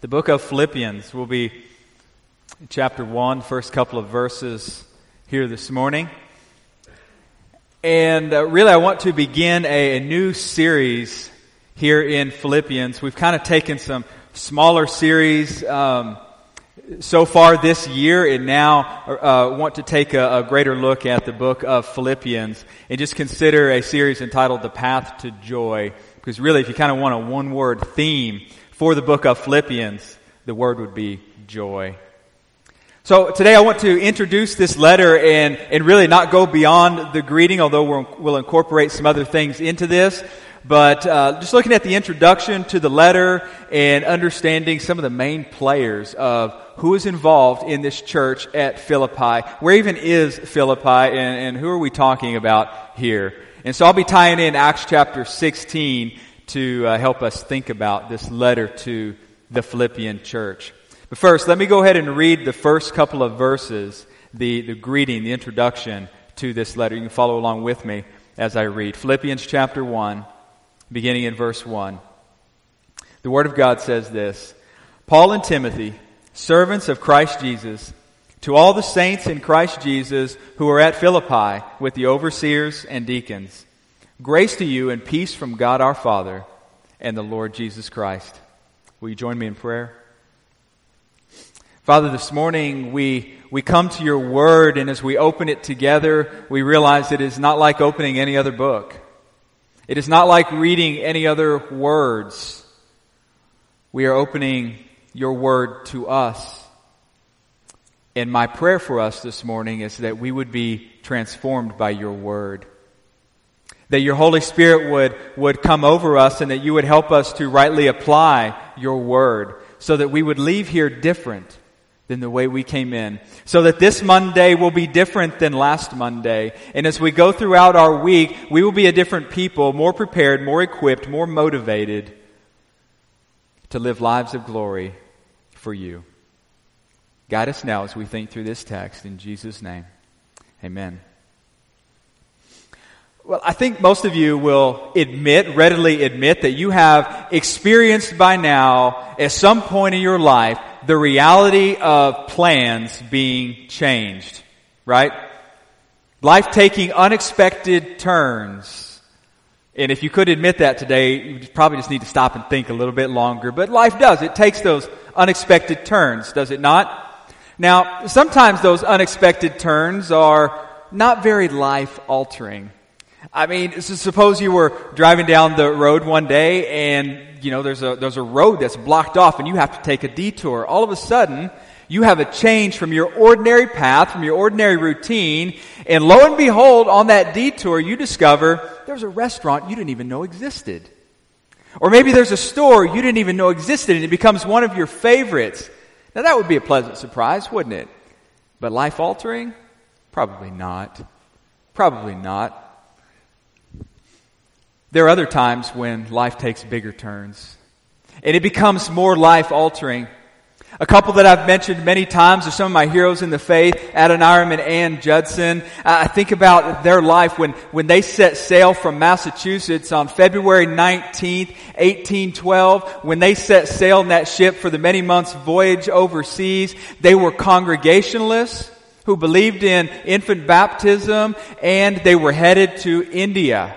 The book of Philippians will be chapter 1, first couple of verses here this morning. And really I want to begin a new series here in Philippians. We've kind of taken some smaller series so far this year, and now want to take a greater look at the book of Philippians and just consider a series entitled The Path to Joy. Because really, if you kind of want a one-word theme for the book of Philippians, the word would be joy. So today I want to introduce this letter and really not go beyond the greeting, although we'll incorporate some other things into this. But just looking at the introduction to the letter and understanding some of the main players of who is involved in this church at Philippi. Where even is Philippi, and who are we talking about here? And so I'll be tying in Acts chapter 16 to help us think about this letter to the Philippian church. But first, let me go ahead and read the first couple of verses, the greeting, the introduction to this letter. You can follow along with me as I read. Philippians chapter 1, beginning in verse 1. The Word of God says this: Paul and Timothy, servants of Christ Jesus, to all the saints in Christ Jesus who are at Philippi with the overseers and deacons, grace to you and peace from God our Father and the Lord Jesus Christ. Will you join me in prayer? Father, this morning we come to your word, and as we open it together, we realize it is not like opening any other book. It is not like reading any other words. We are opening your word to us. And my prayer for us this morning is that we would be transformed by your word. That your Holy Spirit would come over us, and that you would help us to rightly apply your word, so that we would leave here different than the way we came in. So that this Monday will be different than last Monday. And as we go throughout our week, we will be a different people, more prepared, more equipped, more motivated to live lives of glory for you. Guide us now as we think through this text. In Jesus' name, amen. Well, I think most of you will readily admit that you have experienced by now, at some point in your life, the reality of plans being changed, right? Life taking unexpected turns. And if you could admit that today, you probably just need to stop and think a little bit longer. But life does. It takes those unexpected turns, does it not? Now, sometimes those unexpected turns are not very life-altering. I mean, suppose you were driving down the road one day and, there's a road that's blocked off and you have to take a detour. All of a sudden, you have a change from your ordinary path, from your ordinary routine, and lo and behold, on that detour, you discover there's a restaurant you didn't even know existed. Or maybe there's a store you didn't even know existed and it becomes one of your favorites. Now that would be a pleasant surprise, wouldn't it? But life-altering? Probably not. Probably not. There are other times when life takes bigger turns, and it becomes more life-altering. A couple that I've mentioned many times are some of my heroes in the faith, Adoniram and Ann Judson. I think about their life when they set sail from Massachusetts on February 19th, 1812. When they set sail in that ship for the many months voyage overseas, they were Congregationalists who believed in infant baptism, and they were headed to India.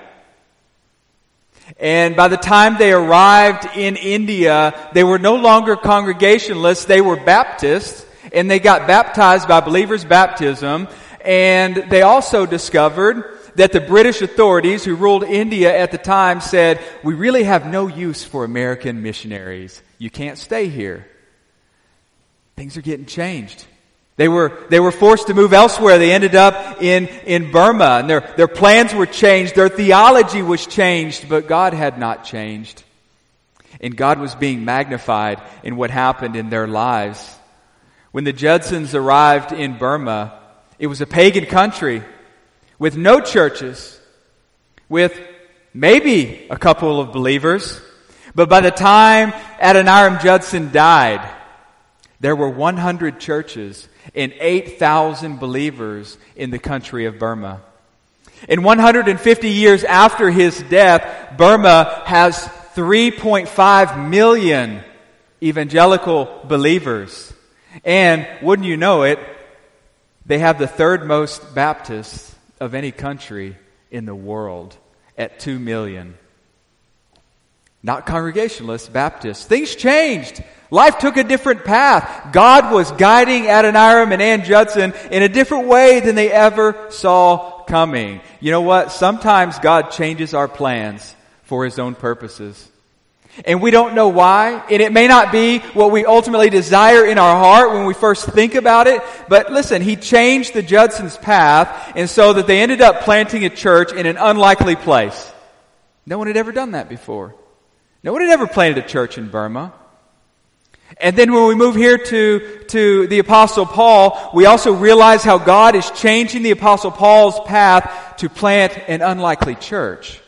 And by the time they arrived in India, they were no longer Congregationalists, they were Baptists, and they got baptized by believers' baptism, and they also discovered that the British authorities who ruled India at the time said, we really have no use for American missionaries. You can't stay here. Things are getting changed. They were forced to move elsewhere. They ended up in Burma, and their plans were changed. Their theology was changed, but God had not changed. And God was being magnified in what happened in their lives. When the Judsons arrived in Burma, it was a pagan country with no churches, with maybe a couple of believers. But by the time Adoniram Judson died, there were 100 churches and 8,000 believers in the country of Burma. In 150 years after his death, Burma has 3.5 million evangelical believers. And wouldn't you know it, they have the third most Baptists of any country in the world at 2 million. Not Congregationalists, Baptists. Things changed. Life took a different path. God was guiding Adoniram and Ann Judson in a different way than they ever saw coming. You know what? Sometimes God changes our plans for His own purposes. And we don't know why. And it may not be what we ultimately desire in our heart when we first think about it. But listen, He changed the Judsons' path, and so that they ended up planting a church in an unlikely place. No one had ever done that before. No one had ever planted a church in Burma. And then when we move here to the Apostle Paul, we also realize how God is changing the Apostle Paul's path to plant an unlikely church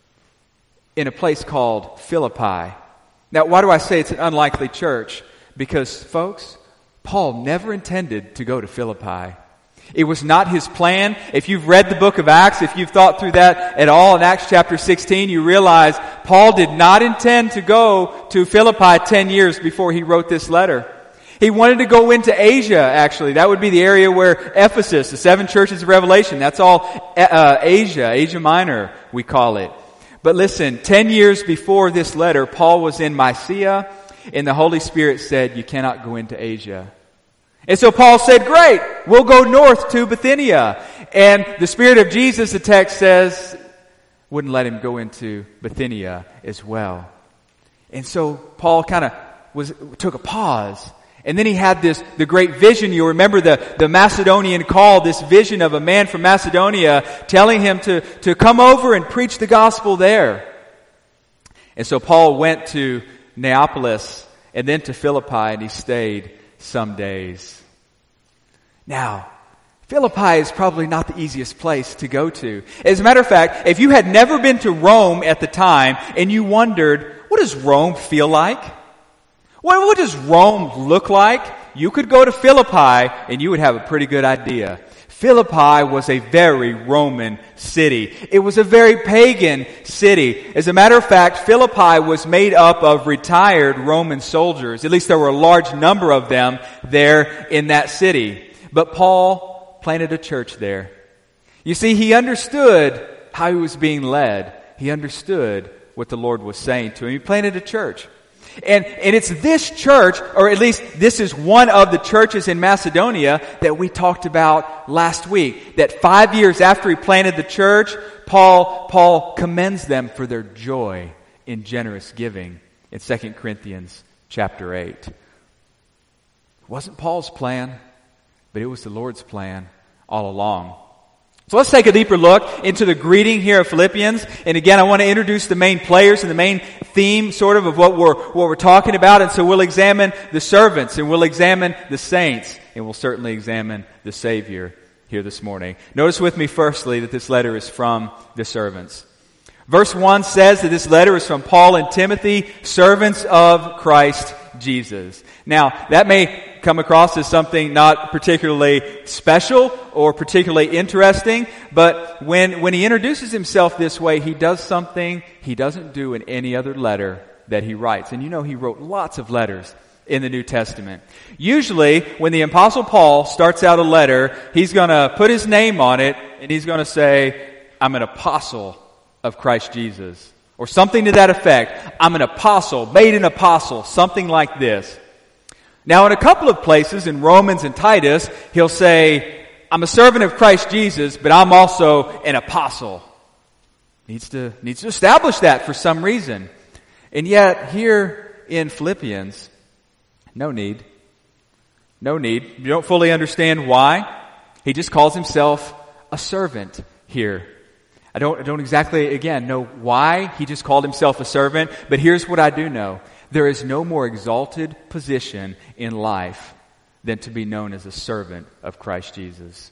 in a place called Philippi. Now, why do I say it's an unlikely church? Because, folks, Paul never intended to go to Philippi. It was not his plan. If you've read the book of Acts, if you've thought through that at all in Acts chapter 16, you realize Paul did not intend to go to Philippi 10 years before he wrote this letter. He wanted to go into Asia, actually. That would be the area where Ephesus, the 7 churches of Revelation, that's all Asia Minor, we call it. But listen, 10 years before this letter, Paul was in Mysia, and the Holy Spirit said, you cannot go into Asia. And so Paul said, great, we'll go north to Bithynia. And the Spirit of Jesus, the text says, wouldn't let him go into Bithynia as well. And so Paul took a pause. And then he had the great vision. You remember the Macedonian call, this vision of a man from Macedonia telling him to come over and preach the gospel there. And so Paul went to Neapolis and then to Philippi, and he stayed some days. Now, Philippi is probably not the easiest place to go to. As a matter of fact, if you had never been to Rome at the time and you wondered, what does Rome feel like? What does Rome look like? You could go to Philippi and you would have a pretty good idea. Philippi was a very Roman city. It was a very pagan city. As a matter of fact, Philippi was made up of retired Roman soldiers. At least there were a large number of them there in that city. But Paul planted a church there. You see, he understood how he was being led. He understood what the Lord was saying to him. He planted a church. And it's this church, or at least this is one of the churches in Macedonia that we talked about last week. That 5 years after he planted the church, Paul commends them for their joy in generous giving in 2 Corinthians chapter 8. It wasn't Paul's plan, but it was the Lord's plan all along. So let's take a deeper look into the greeting here of Philippians. And again, I want to introduce the main players and the main theme sort of what we're talking about. And so we'll examine the servants, and we'll examine the saints, and we'll certainly examine the Savior here this morning. Notice with me firstly that this letter is from the servants. Verse 1 says that this letter is from Paul and Timothy, servants of Christ Jesus. Now, that may come across as something not particularly special or particularly interesting, but when he introduces himself this way, he does something he doesn't do in any other letter that he writes. And you know he wrote lots of letters in the New Testament. Usually, when the Apostle Paul starts out a letter, he's going to put his name on it, and he's going to say, I'm an apostle of Christ Jesus. Or something to that effect. I'm an apostle, made an apostle, something like this. Now, in a couple of places, in Romans and Titus, he'll say, I'm a servant of Christ Jesus, but I'm also an apostle. Needs to establish that for some reason. And yet, here in Philippians, no need. No need. You don't fully understand why. He just calls himself a servant here. I don't exactly, again, know why he just called himself a servant, but here's what I do know. There is no more exalted position in life than to be known as a servant of Christ Jesus.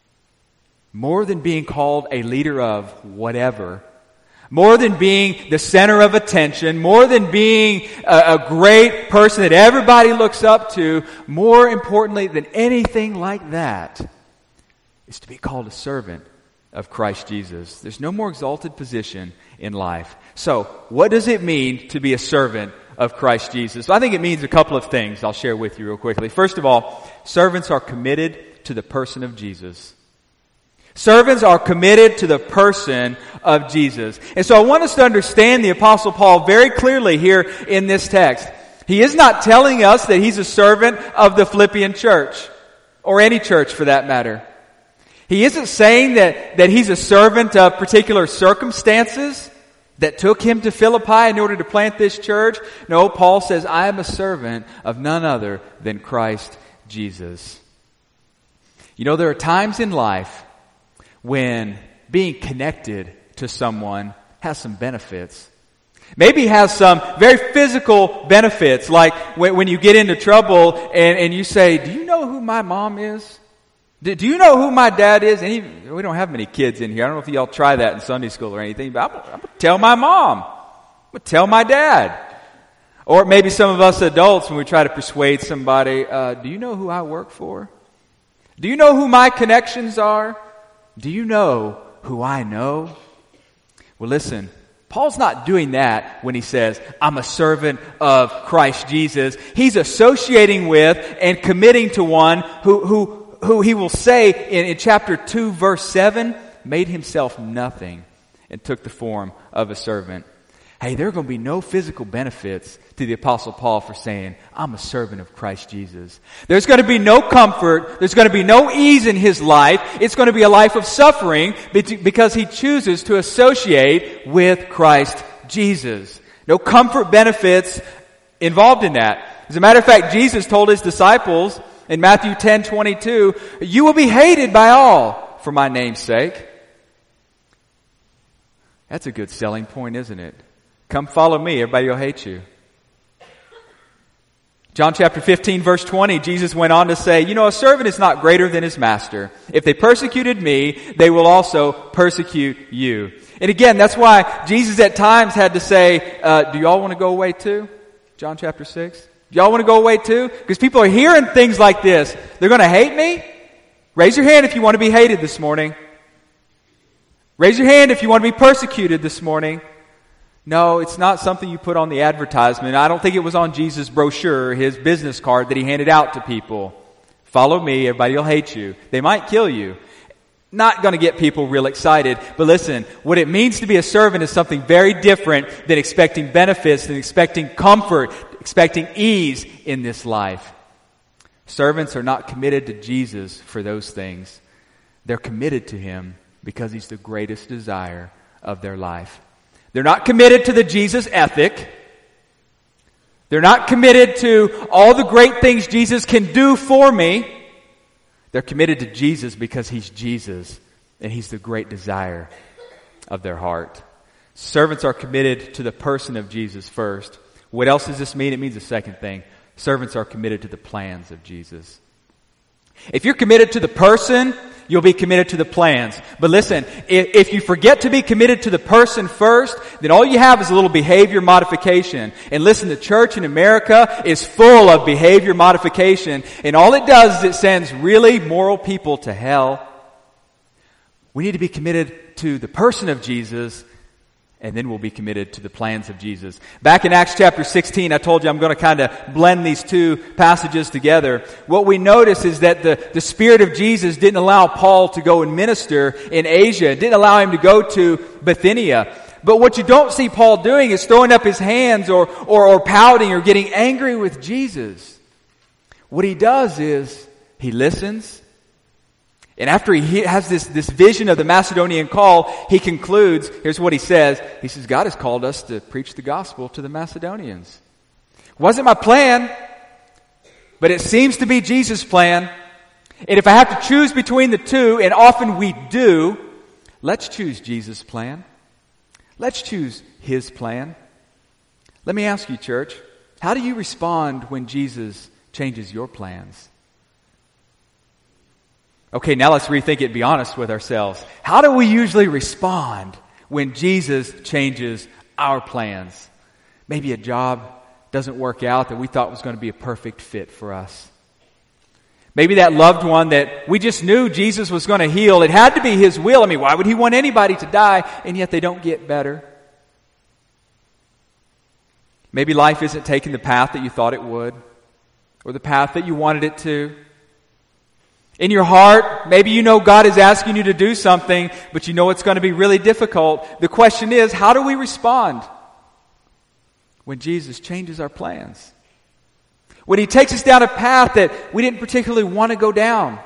More than being called a leader of whatever, more than being the center of attention, more than being a great person that everybody looks up to, more importantly than anything like that, is to be called a servant of Christ Jesus. There's no more exalted position in life. So, what does it mean to be a servant of Christ Jesus. So I think it means a couple of things I'll share with you real quickly. First of all, servants are committed to the person of Jesus. Servants are committed to the person of Jesus. And so I want us to understand the Apostle Paul very clearly here in this text. He is not telling us that he's a servant of the Philippian church, or any church for that matter. He isn't saying that he's a servant of particular circumstances that took him to Philippi in order to plant this church. No, Paul says, I am a servant of none other than Christ Jesus. You know, there are times in life when being connected to someone has some benefits. Maybe has some very physical benefits, like when you get into trouble and you say, do you know who my mom is? Do you know who my dad is? We don't have many kids in here. I don't know if y'all try that in Sunday school or anything, but I'm going to tell my mom. I'm going to tell my dad. Or maybe some of us adults, when we try to persuade somebody, do you know who I work for? Do you know who my connections are? Do you know who I know? Well, listen, Paul's not doing that when he says, I'm a servant of Christ Jesus. He's associating with and committing to one who he will say in chapter 2, verse 7, made himself nothing and took the form of a servant. Hey, there are going to be no physical benefits to the Apostle Paul for saying, I'm a servant of Christ Jesus. There's going to be no comfort. There's going to be no ease in his life. It's going to be a life of suffering because he chooses to associate with Christ Jesus. No comfort benefits involved in that. As a matter of fact, Jesus told his disciples in Matthew 10:22, you will be hated by all for my name's sake. That's a good selling point, isn't it? Come follow me, everybody will hate you. John chapter 15, verse 20, Jesus went on to say, a servant is not greater than his master. If they persecuted me, they will also persecute you. And again, that's why Jesus at times had to say, do y'all want to go away too? John chapter 6. Do y'all want to go away too? Because people are hearing things like this. They're going to hate me? Raise your hand if you want to be hated this morning. Raise your hand if you want to be persecuted this morning. No, it's not something you put on the advertisement. I don't think it was on Jesus' brochure, his business card that he handed out to people. Follow me, everybody will hate you. They might kill you. Not going to get people real excited. But listen, what it means to be a servant is something very different than expecting benefits, than expecting comfort, expecting ease in this life. Servants are not committed to Jesus for those things. They're committed to him because he's the greatest desire of their life. They're not committed to the Jesus ethic. They're not committed to all the great things Jesus can do for me. They're committed to Jesus because he's Jesus and he's the great desire of their heart. Servants are committed to the person of Jesus first. What else does this mean? It means a second thing. Servants are committed to the plans of Jesus. If you're committed to the person, you'll be committed to the plans. But listen, if you forget to be committed to the person first, then all you have is a little behavior modification. And listen, the church in America is full of behavior modification. And all it does is it sends really moral people to hell. We need to be committed to the person of Jesus, and then we'll be committed to the plans of Jesus. Back in Acts chapter 16, I told you I'm going to kind of blend these two passages together. What we notice is that the Spirit of Jesus didn't allow Paul to go and minister in Asia. It didn't allow him to go to Bithynia. But what you don't see Paul doing is throwing up his hands or pouting or getting angry with Jesus. What he does is he listens. And after he has this vision of the Macedonian call, he concludes, here's what he says. He says, God has called us to preach the gospel to the Macedonians. Wasn't my plan, but it seems to be Jesus' plan. And if I have to choose between the two, and often we do, let's choose Jesus' plan. Let's choose his plan. Let me ask you, church, how do you respond when Jesus changes your plans? Okay, now let's rethink it and be honest with ourselves. How do we usually respond when Jesus changes our plans? Maybe a job doesn't work out that we thought was going to be a perfect fit for us. Maybe that loved one that we just knew Jesus was going to heal. It had to be his will. I mean, why would he want anybody to die? And yet they don't get better. Maybe life isn't taking the path that you thought it would, or the path that you wanted it to. In your heart, maybe you know God is asking you to do something, but you know it's going to be really difficult. The question is, how do we respond when Jesus changes our plans? When He takes us down a path that we didn't particularly want to go down?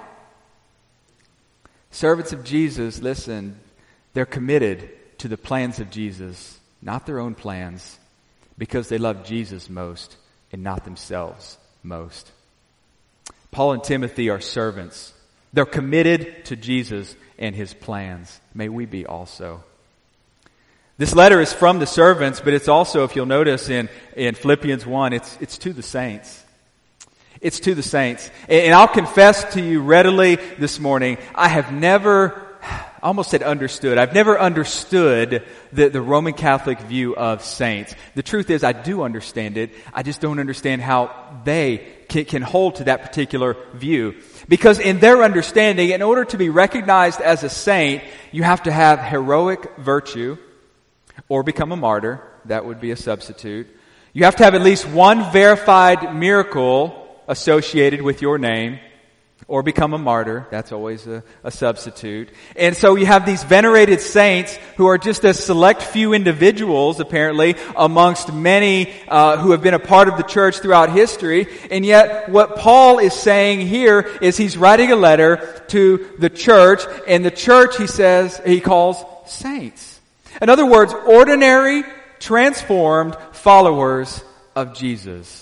Servants of Jesus, listen, they're committed to the plans of Jesus, not their own plans, because they love Jesus most and not themselves most. Paul and Timothy are servants. They're committed to Jesus and His plans. May we be also. This letter is from the servants, but it's also, if you'll notice in Philippians 1, it's to the saints. It's to the saints. And I'll confess to you readily this morning, I have never, I almost said understood. I've never understood the Roman Catholic view of saints. The truth is, I do understand it. I just don't understand how they can hold to that particular view. Because in their understanding, in order to be recognized as a saint, you have to have heroic virtue or become a martyr. That would be a substitute. You have to have at least one verified miracle associated with your name, or become a martyr. That's always a substitute. And so you have these venerated saints who are just a select few individuals, apparently, amongst many who have been a part of the church throughout history. And yet what Paul is saying here is he's writing a letter to the church, and the church, he calls saints. In other words, ordinary, transformed followers of Jesus.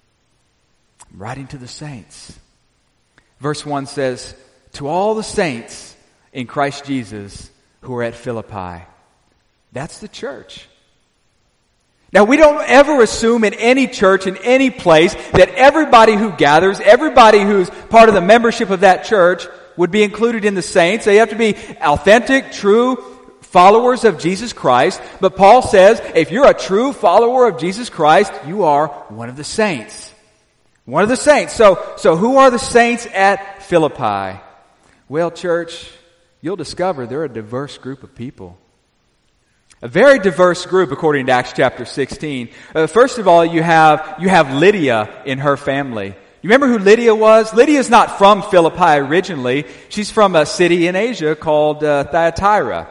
I'm writing to the saints. Verse 1 says, to all the saints in Christ Jesus who are at Philippi. That's the church. Now, we don't ever assume in any church, in any place, that everybody who gathers, everybody who's part of the membership of that church would be included in the saints. They have to be authentic, true followers of Jesus Christ. But Paul says, if you're a true follower of Jesus Christ, you are one of the saints. One of the saints. So who are the saints at Philippi? Well, church, you'll discover they're a diverse group of people. A very diverse group, according to Acts chapter 16. First of all, you have Lydia in her family. You remember who Lydia was? Lydia's not from Philippi originally. She's from a city in Asia called Thyatira.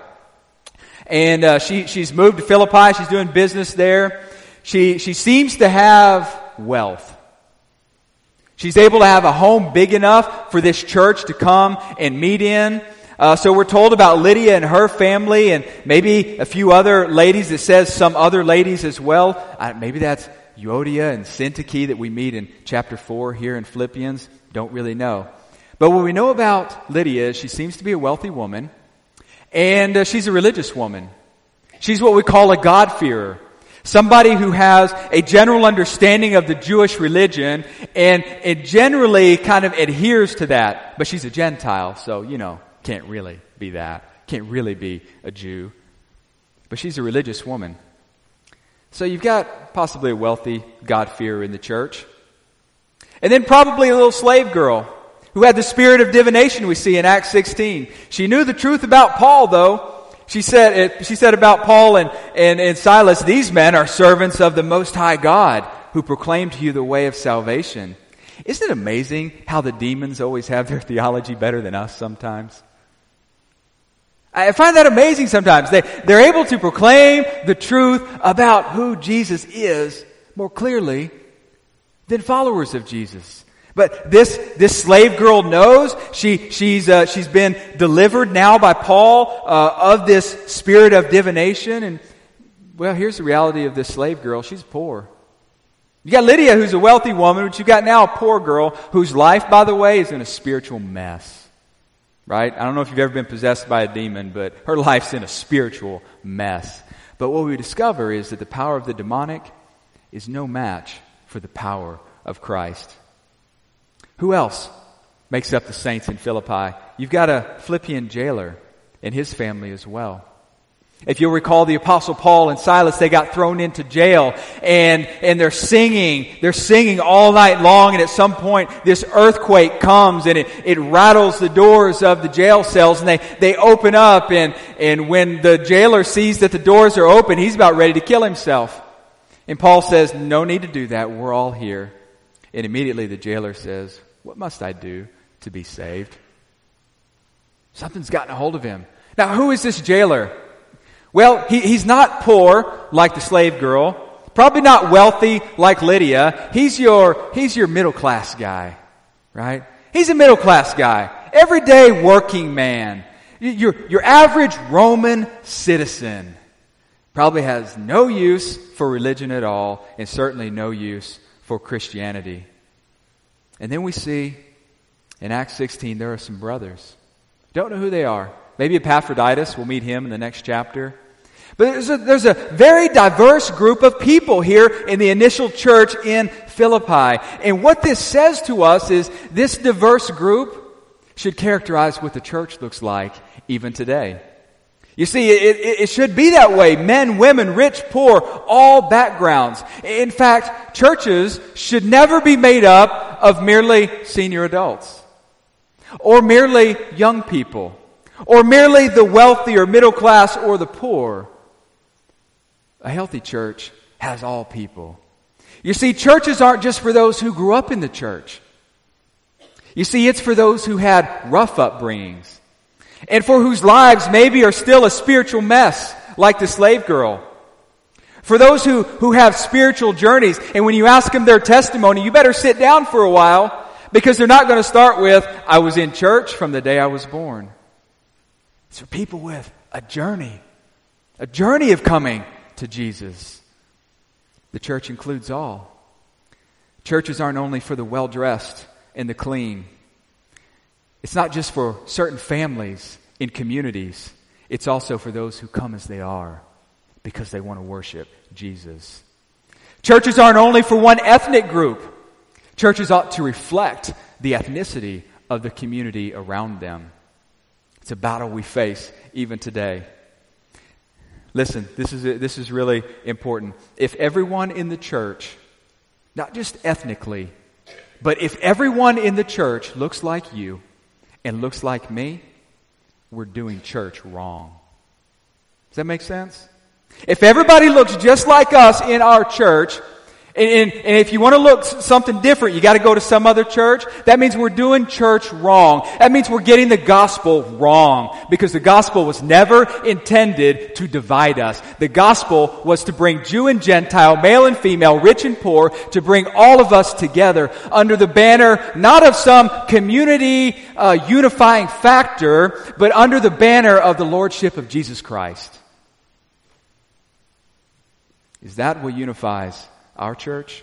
And she's moved to Philippi. She's doing business there. She seems to have wealth. She's able to have a home big enough for this church to come and meet in. So we're told about Lydia and her family, and maybe a few other ladies. It says some other ladies as well. Maybe that's Euodia and Syntyche that we meet in chapter 4 here in Philippians. Don't really know. But what we know about Lydia is she seems to be a wealthy woman, and she's a religious woman. She's what we call a God-fearer. Somebody who has a general understanding of the Jewish religion and it generally kind of adheres to that. But she's a Gentile, so, can't really be that. Can't really be a Jew. But she's a religious woman. So you've got possibly a wealthy God-fearer in the church. And then probably a little slave girl who had the spirit of divination we see in Acts 16. She knew the truth about Paul, though. She said about Paul and Silas, these men are servants of the Most High God who proclaim to you the way of salvation. Isn't it amazing how the demons always have their theology better than us sometimes? I find that amazing sometimes. They're able to proclaim the truth about who Jesus is more clearly than followers of Jesus. But this slave girl knows she's been delivered now by Paul of this spirit of divination. And well, here's the reality of this slave girl: she's poor. You got Lydia, who's a wealthy woman, but you got now a poor girl whose life, by the way, is in a spiritual mess. Right? I don't know if you've ever been possessed by a demon, but her life's in a spiritual mess. But what we discover is that the power of the demonic is no match for the power of Christ. Who else makes up the saints in Philippi? You've got a Philippian jailer and his family as well. If you'll recall, the Apostle Paul and Silas, they got thrown into jail and they're singing all night long, and at some point this earthquake comes and it rattles the doors of the jail cells, and they open up, and when the jailer sees that the doors are open, he's about ready to kill himself. And Paul says, no need to do that. We're all here. And immediately the jailer says, what must I do to be saved? Something's gotten a hold of him. Now, who is this jailer? Well, he's not poor like the slave girl. Probably not wealthy like Lydia. He's your middle class guy, right? He's a middle class guy. Everyday working man. Your average Roman citizen. Probably has no use for religion at all, and certainly no use for Christianity. And then we see in Acts 16 there are some brothers. Don't know who they are. Maybe Epaphroditus. We'll meet him in the next chapter. But there's a very diverse group of people here in the initial church in Philippi. And what this says to us is this diverse group should characterize what the church looks like even today. You see, it should be that way. Men, women, rich, poor, all backgrounds. In fact, churches should never be made up of merely senior adults, or merely young people, or merely the wealthy or middle class or the poor. A healthy church has all people. You see, churches aren't just for those who grew up in the church. You see, it's for those who had rough upbringings, and for whose lives maybe are still a spiritual mess, like the slave girl. For those who have spiritual journeys, and when you ask them their testimony, you better sit down for a while, because they're not going to start with, I was in church from the day I was born. It's for people with a journey of coming to Jesus. The church includes all. Churches aren't only for the well-dressed and the clean. It's not just for certain families in communities. It's also for those who come as they are because they want to worship Jesus. Churches aren't only for one ethnic group. Churches ought to reflect the ethnicity of the community around them. It's a battle we face even today. Listen, this is really important. If everyone in the church, not just ethnically, but if everyone in the church looks like you and looks like me, we're doing church wrong. Does that make sense? If everybody looks just like us in our church, and if you want to look something different, you got to go to some other church. That means we're doing church wrong. That means we're getting the gospel wrong, because the gospel was never intended to divide us. The gospel was to bring Jew and Gentile, male and female, rich and poor, to bring all of us together under the banner not of some community unifying factor, but under the banner of the lordship of Jesus Christ. Is that what unifies our church?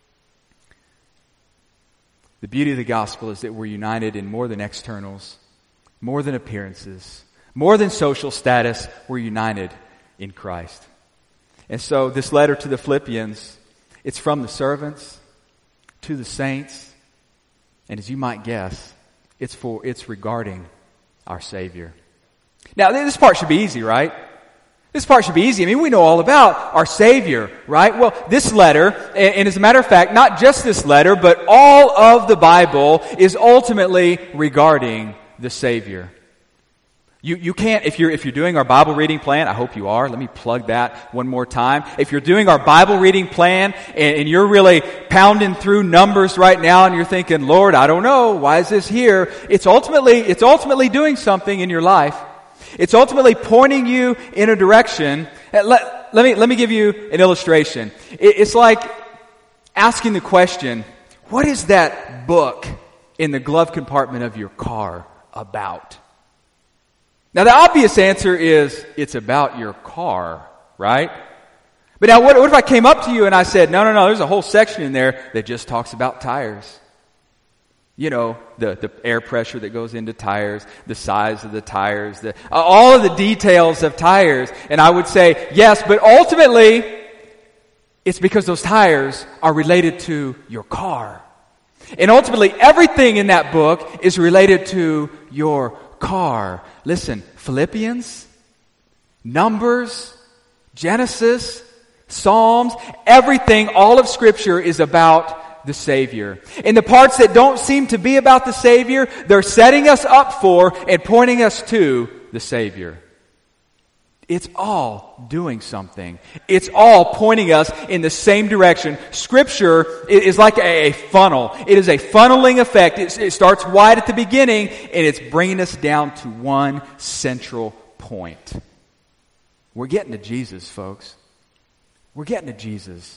The beauty of the gospel is that we're united in more than externals, more than appearances, more than social status. We're united in Christ. And so this letter to the Philippians, it's from the servants to the saints, and as you might guess, it's regarding our Savior. Now, this part should be easy, right? This part should be easy. I mean, we know all about our Savior, right? Well, this letter, and as a matter of fact, not just this letter, but all of the Bible is ultimately regarding the Savior. You can't, if you're doing our Bible reading plan, I hope you are. Let me plug that one more time. If you're doing our Bible reading plan and you're really pounding through numbers right now and you're thinking, Lord, I don't know, why is this here? It's ultimately doing something in your life. It's ultimately pointing you in a direction. Let me give you an illustration. It's like asking the question, what is that book in the glove compartment of your car about? Now, the obvious answer is it's about your car, right? But now, what if I came up to you and I said, no, there's a whole section in there that just talks about tires. You know, the air pressure that goes into tires, the size of the tires, all of the details of tires. And I would say, yes, but ultimately, it's because those tires are related to your car. And ultimately, everything in that book is related to your car. Listen, Philippians, Numbers, Genesis, Psalms, everything, all of Scripture is about the Savior. And the parts that don't seem to be about the Savior, they're setting us up for and pointing us to the Savior. It's all doing something. It's all pointing us in the same direction. Scripture is like a funnel. It is a funneling effect. It starts wide at the beginning, and it's bringing us down to one central point. We're getting to Jesus, folks. We're getting to Jesus.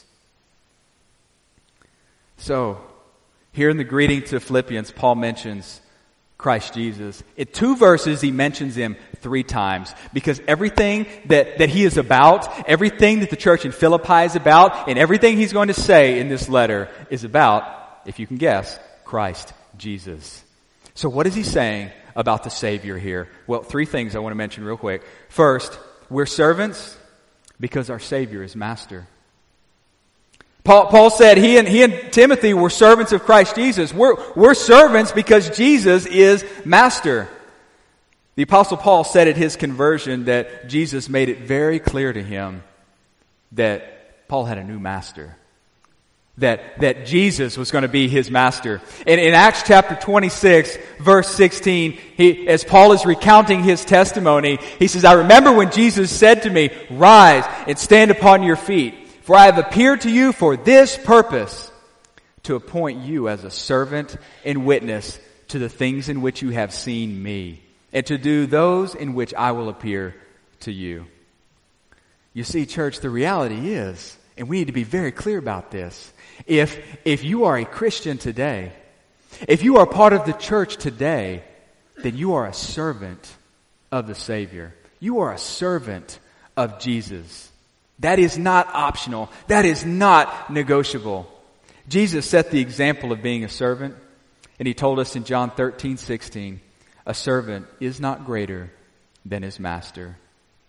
So, here in the greeting to Philippians, Paul mentions Christ Jesus. In 2 verses, he mentions him 3 times because everything that he is about, everything that the church in Philippi is about, and everything he's going to say in this letter is about, if you can guess, Christ Jesus. So what is he saying about the Savior here? Well, 3 things I want to mention real quick. First, we're servants because our Savior is Master. Paul said he and Timothy were servants of Christ Jesus. We're servants because Jesus is Master. The Apostle Paul said at his conversion that Jesus made it very clear to him that Paul had a new master. That Jesus was going to be his master. And in Acts chapter 26, verse 16, as Paul is recounting his testimony, he says, I remember when Jesus said to me, rise and stand upon your feet. For I have appeared to you for this purpose, to appoint you as a servant and witness to the things in which you have seen me, and to do those in which I will appear to you. You see, church, the reality is, and we need to be very clear about this, if you are a Christian today, if you are part of the church today, then you are a servant of the Savior. You are a servant of Jesus. That is not optional. That is not negotiable. Jesus set the example of being a servant, and he told us in John 13:16, a servant is not greater than his master.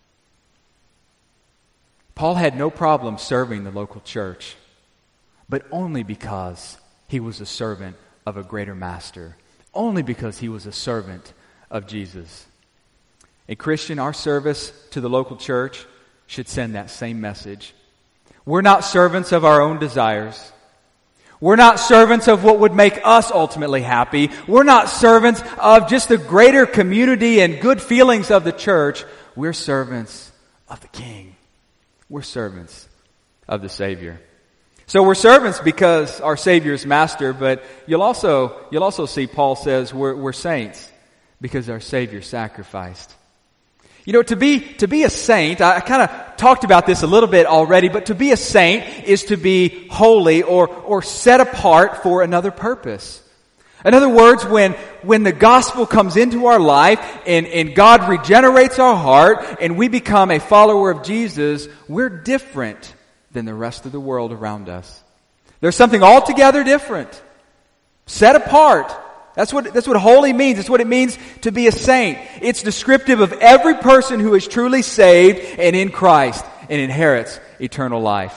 Paul had no problem serving the local church, but only because he was a servant of a greater master. Only because he was a servant of Jesus. A Christian, our service to the local church should send that same message. We're not servants of our own desires. We're not servants of what would make us ultimately happy. We're not servants of just the greater community and good feelings of the church. We're servants of the King. We're servants of the Savior. So we're servants because our Savior is Master, but you'll also see Paul says we're saints because our Savior sacrificed. You know, to be a saint, I kind of talked about this a little bit already, but to be a saint is to be holy or set apart for another purpose. In other words, when the gospel comes into our life and God regenerates our heart and we become a follower of Jesus, we're different than the rest of the world around us. There's something altogether different. Set apart. That's what holy means. It's what it means to be a saint. It's descriptive of every person who is truly saved and in Christ and inherits eternal life.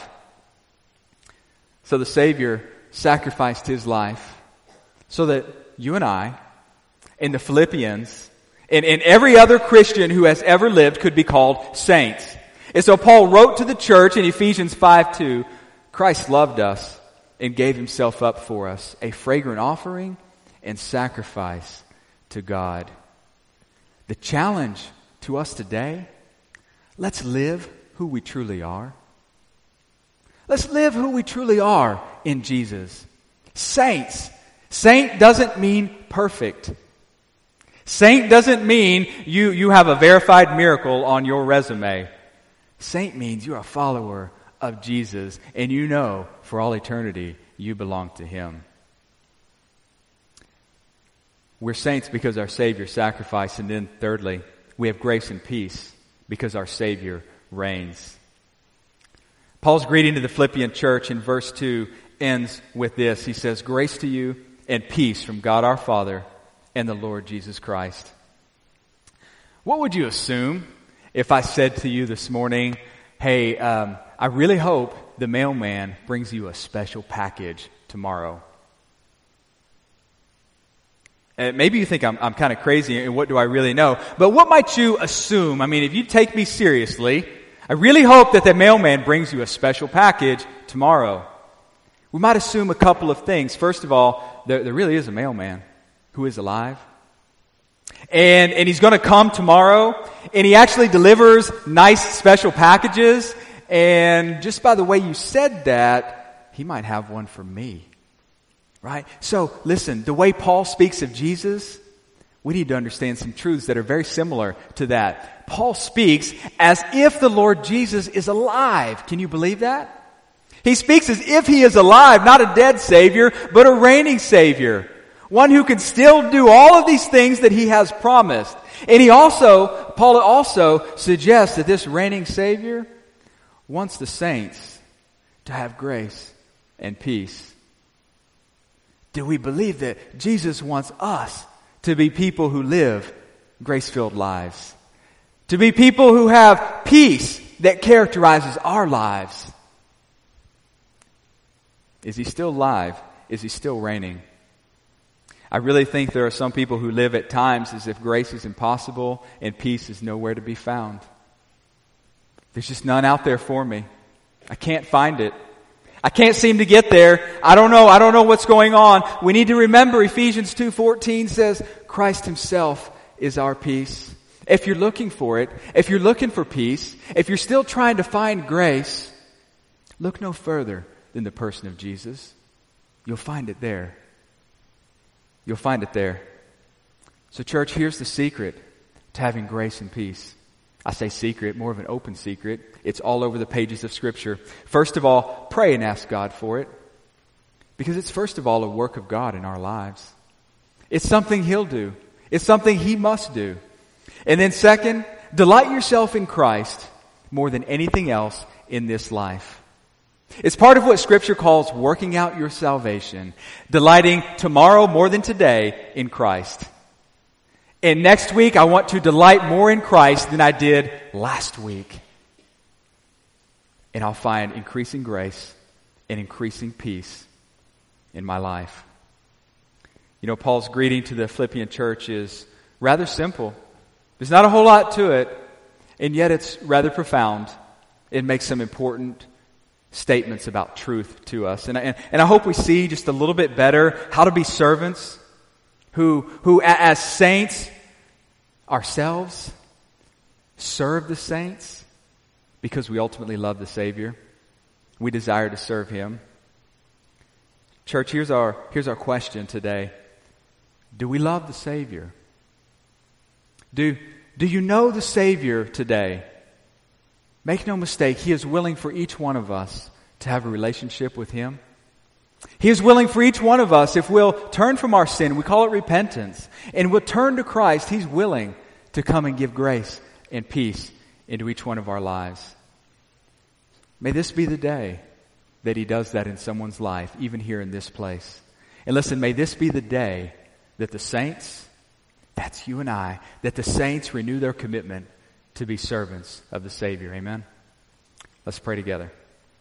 So the Savior sacrificed his life so that you and I and the Philippians and every other Christian who has ever lived could be called saints. And so Paul wrote to the church in Ephesians 5:2, Christ loved us and gave himself up for us, a fragrant offering and sacrifice to God. The challenge to us today, let's live who we truly are. Let's live who we truly are in Jesus. Saints. Saint doesn't mean perfect. Saint doesn't mean you have a verified miracle on your resume. Saint means you're a follower of Jesus and you know for all eternity you belong to him. We're saints because our Savior sacrificed. And then thirdly, we have grace and peace because our Savior reigns. Paul's greeting to the Philippian church in verse 2 ends with this. He says, grace to you and peace from God our Father and the Lord Jesus Christ. What would you assume if I said to you this morning, hey, I really hope the mailman brings you a special package tomorrow? Maybe you think I'm kind of crazy and what do I really know? But what might you assume? I mean, if you take me seriously, I really hope that the mailman brings you a special package tomorrow. We might assume a couple of things. First of all, there really is a mailman who is alive. And he's going to come tomorrow, and he actually delivers nice special packages. And just by the way you said that, he might have one for me. Right? So, listen, the way Paul speaks of Jesus, we need to understand some truths that are very similar to that. Paul speaks as if the Lord Jesus is alive. Can you believe that? He speaks as if he is alive, not a dead Savior, but a reigning Savior. One who can still do all of these things that he has promised. And Paul also suggests that this reigning Savior wants the saints to have grace and peace. Do we believe that Jesus wants us to be people who live grace-filled lives? To be people who have peace that characterizes our lives? Is he still alive? Is he still reigning? I really think there are some people who live at times as if grace is impossible and peace is nowhere to be found. There's just none out there for me. I can't find it. I can't seem to get there. I don't know what's going on. We need to remember Ephesians 2:14 says, Christ himself is our peace. If you're looking for it, if you're looking for peace, if you're still trying to find grace, look no further than the person of Jesus. You'll find it there. You'll find it there. So church, here's the secret to having grace and peace. I say secret, more of an open secret. It's all over the pages of Scripture. First of all, pray and ask God for it. Because it's first of all a work of God in our lives. It's something He'll do. It's something He must do. And then second, delight yourself in Christ more than anything else in this life. It's part of what Scripture calls working out your salvation. Delighting tomorrow more than today in Christ. And next week, I want to delight more in Christ than I did last week. And I'll find increasing grace and increasing peace in my life. You know, Paul's greeting to the Philippian church is rather simple. There's not a whole lot to it, and yet it's rather profound. It makes some important statements about truth to us. And I hope we see just a little bit better how to be servants who as saints ourselves serve the saints because we ultimately love the Savior. We desire to serve Him. Church, here's our question today. Do we love the Savior? Do you know the Savior today? Make no mistake, He is willing for each one of us to have a relationship with Him. He is willing for each one of us, if we'll turn from our sin, we call it repentance, and we'll turn to Christ, He's willing to come and give grace and peace into each one of our lives. May this be the day that He does that in someone's life, even here in this place. And listen, may this be the day that the saints, that's you and I, that the saints renew their commitment to be servants of the Savior. Amen? Let's pray together.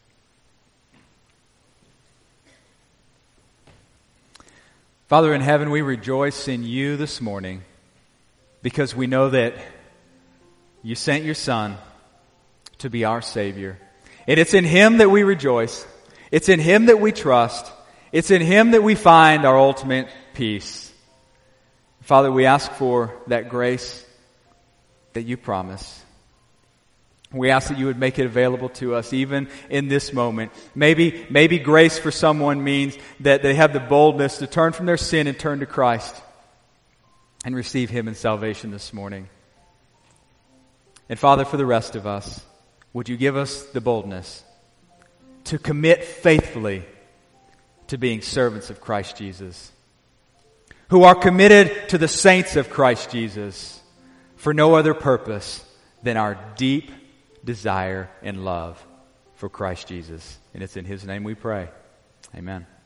Father in heaven, we rejoice in You this morning because we know that You sent Your Son to be our Savior. And it's in Him that we rejoice. It's in Him that we trust. It's in Him that we find our ultimate peace. Father, we ask for that grace that You promise. We ask that You would make it available to us even in this moment. Maybe grace for someone means that they have the boldness to turn from their sin and turn to Christ and receive Him in salvation this morning. And Father, for the rest of us, would You give us the boldness to commit faithfully to being servants of Christ Jesus, who are committed to the saints of Christ Jesus for no other purpose than our deep desire and love for Christ Jesus. And it's in His name we pray. Amen.